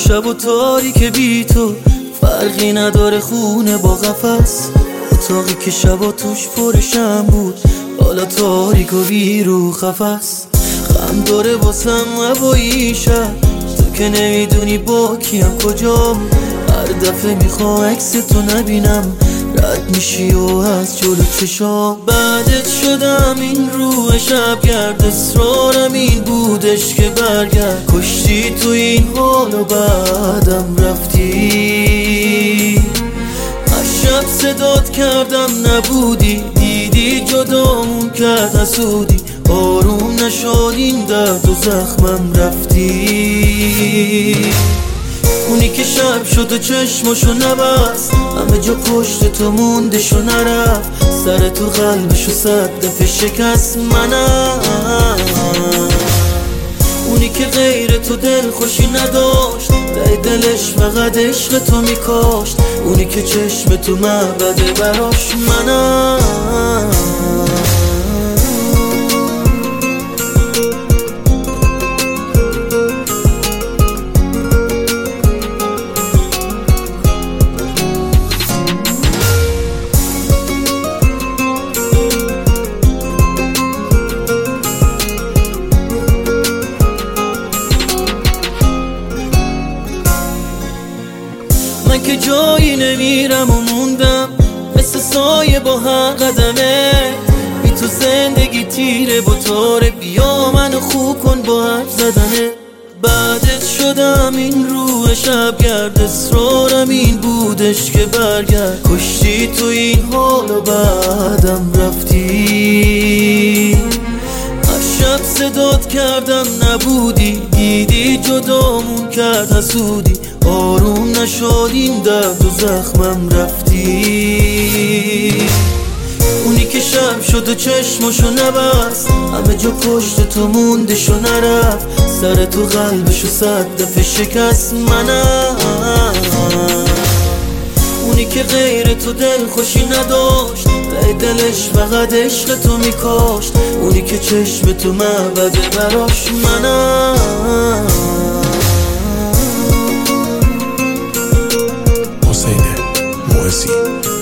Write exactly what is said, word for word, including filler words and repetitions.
شب و تاریک بی تو فرقی نداره، خونه با قفس. اتاقی که شبا توش پرشم بود حالا تاریک و بی رو قفس. غم داره واسم هوایی شب، تو که نمیدونی با کیم کجام. هر دفعه میخوام عکس تو نبینم، رد میشی و از جلو چشام. بعدت شدم این روح شبگرد، اصرارم این بودش که برگرد. کشتی تو این حال و بعدم رفتی. از شب صدات کردم نبودی، دیدی جدامون کرد حسودی. آروم نشد این درد و زخمم رفتی. اونی که شب شد و چشمشو نبست، همه جا پشت تو موندش و نرفت. سر تو قلبشو صد دفعه شکست منم. اونی که غیر تو دل خوشی نداشت، ته دلش فقط عشق تو میکاشت. اونی که چشم تو معبده براش منم. من که جایی نمیرم و موندم، مثل سایه با هر قدمه. بی تو زندگی تیره با تاره، بیا منو خوب کن با حرف زدنه. بعدت شدم این روح شبگرد، اصرارم این بودش که برگرد. کشتی تو این حال و بعدم رفتی. از شب صدات کردم نبودی، دیدی جدامون کرد حسودی. آروم نشد این درد و زخمم رفتی. اونی که شب شد و چشمشو نبست، همه جا پشت تو موندش و نرفت. سر تو قلبشو صد دفعه شکست منم. اونی که غیر تو دل خوشی نداشت، ته دلش فقط عشق تو میکاشت. اونی که چشم تو معبده براش منم. حسین موعظی